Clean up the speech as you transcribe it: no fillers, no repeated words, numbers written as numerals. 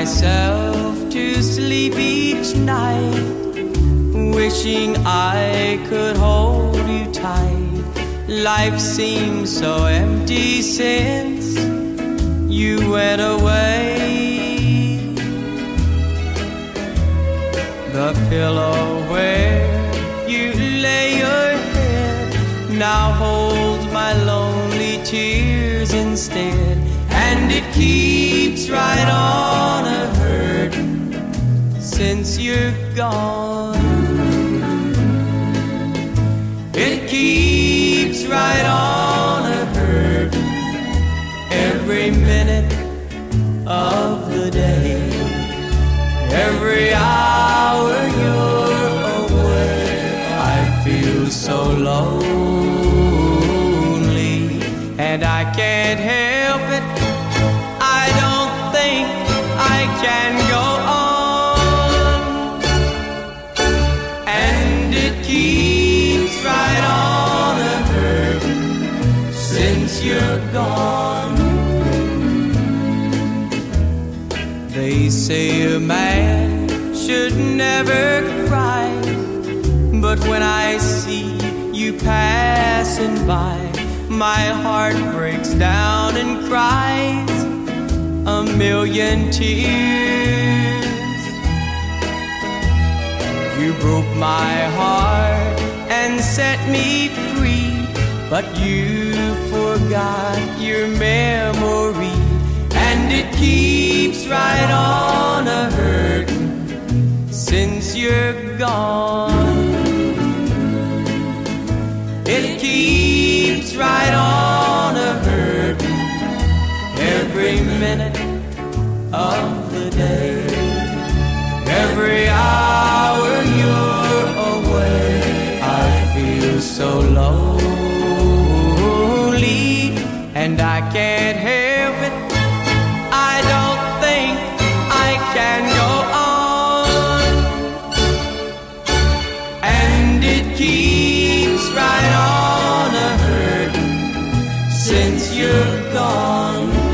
myself to sleep each night, wishing I could hold you tight. Life seems so empty since you went away. The pillow where you lay your head now holds my lonely tears instead, and it keeps right on a-hurtin' since you're gone. It keeps right on a-hurtin' every minute of the day. Every hour you're away, I feel so lonely, and I can't help it. I don't think I can go on, and it keeps right on a-hurtin' since you're gone. They say a man should never cry, but when I see you passing by, my heart breaks down and cries a million tears. You broke my heart and set me free, but you forgot your memory, and it keeps right on a-hurtin' since you're gone. It keeps right on a-hurtin' every minute of the day. Every hour you're away, I feel so lonely, and I can't help it. I don't think I can go on, and it keeps right on a-hurtin' since you're gone.